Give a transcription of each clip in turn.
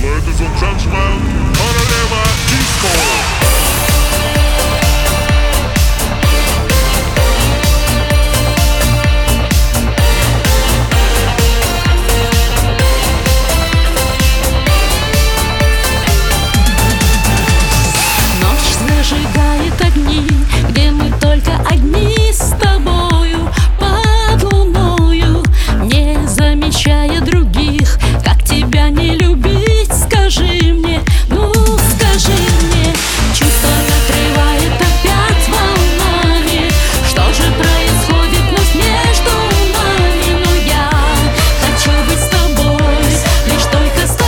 Ladies and gentlemen, королева диско. Зажигает огни, где мы только одни с тобою под луною, не замечая других. Как тебя не любить, скажи мне, ну скажи мне. Чувство накрывает опять волнами. Что же происходит вновь между нами? Но я хочу быть с тобой, лишь только с тобой.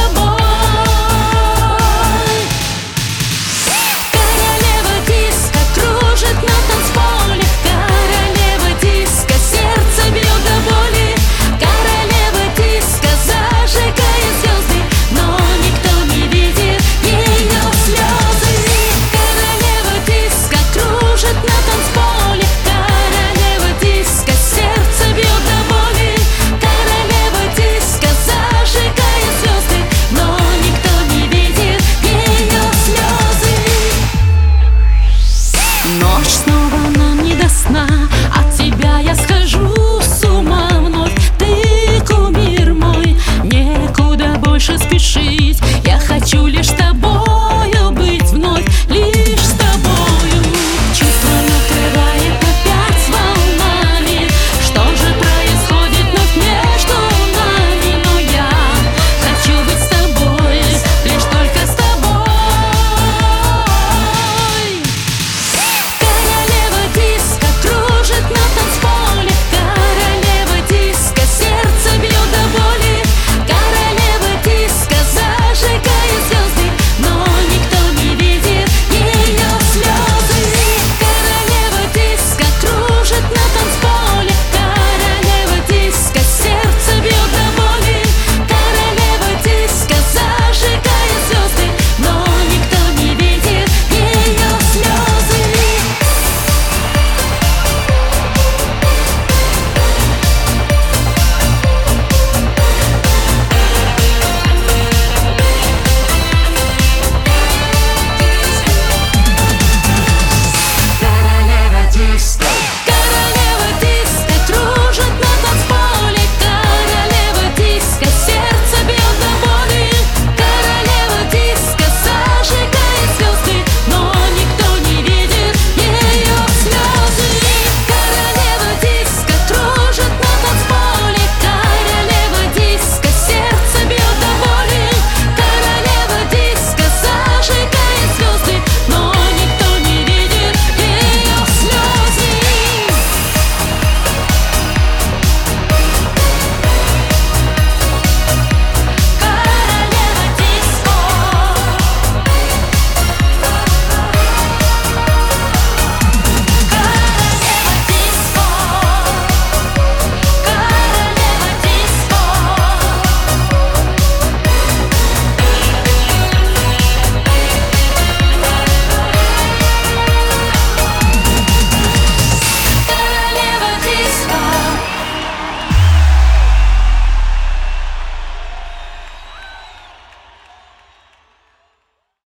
Ночь снова нам не до сна, от тебя я схожу с ума вновь. Ты кумир мой, некуда больше спешить. Я хочу